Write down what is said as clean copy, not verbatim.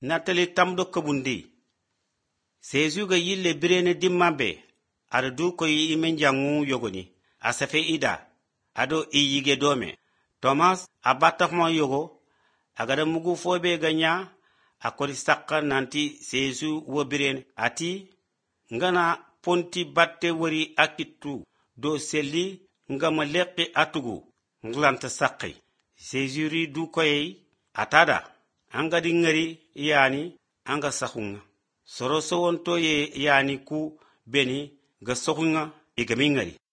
natali tamdo kabundi. Seju ga yille birene dimmambe ada du ko yi imen jangu yogoni asafe ida ado iyige dome. Thomas abatama yogo agada mugu fobe ganya akori sakka nanti Seju wo birene ati ngana ponti batte wari akitu do selli ngama leqi atugu nglanta sakki. Seju ri du koy atada angadi ngari yani anga sakhunga soro sowonto ye yani ku beni ga sokhunga igami ngari.